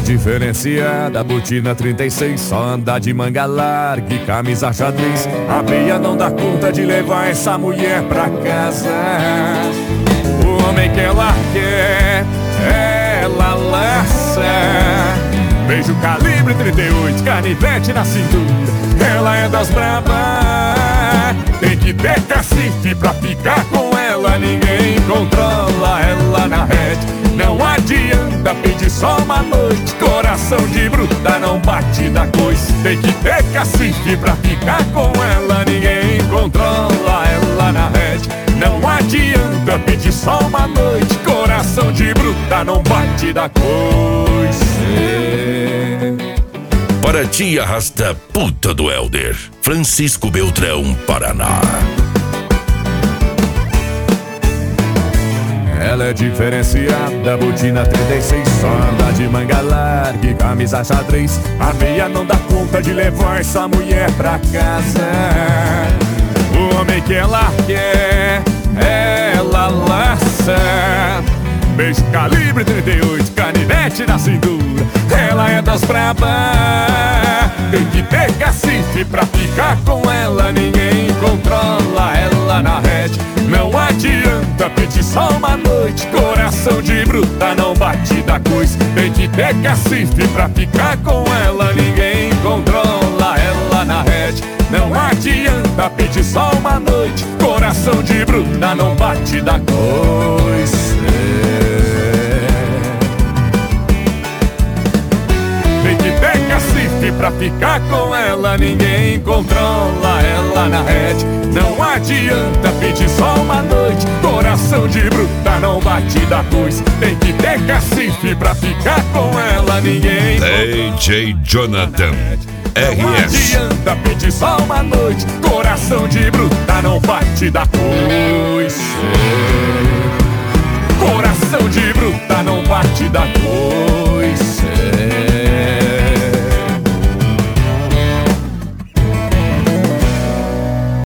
diferenciada, botina 36, só anda de manga larga e camisa xadrez. A meia não dá conta de levar essa mulher pra casa. O homem que ela quer, ela laça. Beijo calibre 38, canivete na cintura. Ela é das brabas, tem que ter cacife pra ficar com ela. Ninguém controla ela na rede. Não adianta pedir só uma noite, coração de bruta não bate da coisa. Tem que ter cacife pra ficar com ela. Ninguém controla ela na rede. Não adianta pedir só uma noite, coração de bruta não bate da coisa. Para ti arrasta puta do Helder, Francisco Beltrão, Paraná. Ela é diferenciada, botina 36, só anda de manga larga e camisa xadrez. A meia não dá conta de levar essa mulher pra casa. O homem que ela quer, ela laça. Beijo calibre 38, canivete na cintura. Ela é das brabas, tem que ter cacife pra ficar com ela. Ninguém controla ela na rede. Não adianta pedir só uma noite, coração de bruta não bate da coisa. Tem que ter cacife pra ficar com ela. Ninguém controla ela na rede. Não adianta pedir só uma noite, coração de bruta não bate da coisa. Tem que ter cacife pra ficar com ela. Ninguém controla ela na rede. Não adianta pedir só uma noite, coração de bruta não bate da coisa. Tem que ter cacife pra ficar com ela. Ninguém DJ Jonathan não RS. adianta pedir só uma noite, coração de bruta não bate da coisa. Coração de bruta não bate da coisa.